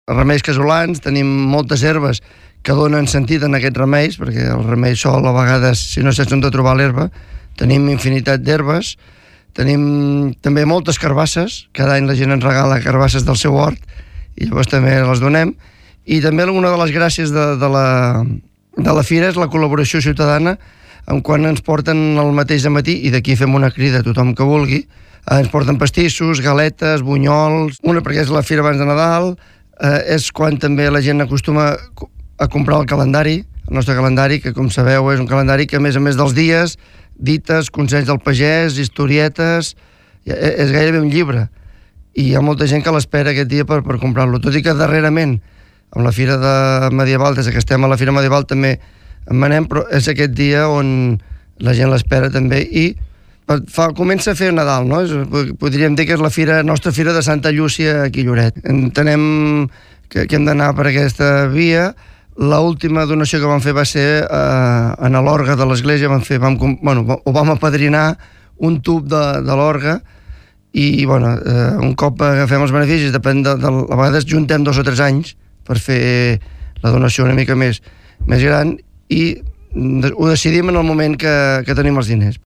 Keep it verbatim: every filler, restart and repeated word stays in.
remeis casolans, tenim moltes herbes que donen sentit en aquests remeis, perquè el remei sol, a vegades, si no saps on de trobar l'herba, tenim infinitat d'herbes, tenim també moltes carbasses, cada any la gent ens regala carbasses del seu hort, i llavors també les donem, i també una de les gràcies de, de, la, de la fira és la col·laboració ciutadana, en quan ens porten el mateix matí, i d'aquí fem una crida a tothom que vulgui, ens porten pastissos, galetes, bunyols, una perquè és la fira abans de Nadal, eh, és quan també la gent acostuma a comprar el calendari, el nostre calendari, que com sabeu és un calendari que a més a més dels dies, dites, consells del pagès, historietes, és gairebé un llibre, i hi ha molta gent que l'espera aquest dia per, per comprar-lo, tot i que darrerament, amb la fira de medieval, des que estem a la fira medieval també en manem, però és aquest dia on la gent l'espera també, i fa, comença a fer Nadal, no? Podríem dir que és la fira, nostra fira de Santa Llúcia aquí a Lloret. Entenem que, que hem d'anar per aquesta via. L'última donació que vam fer va ser eh, en l'orgue de l'església, vam fer, vam, bueno, ho vam apadrinar un tub de, de l'orgue, i bueno, eh, un cop agafem els beneficis, depèn de, de, a vegades juntem dos o tres anys per fer la donació una mica més, més gran, i ho decidim en el moment que, que tenim els diners.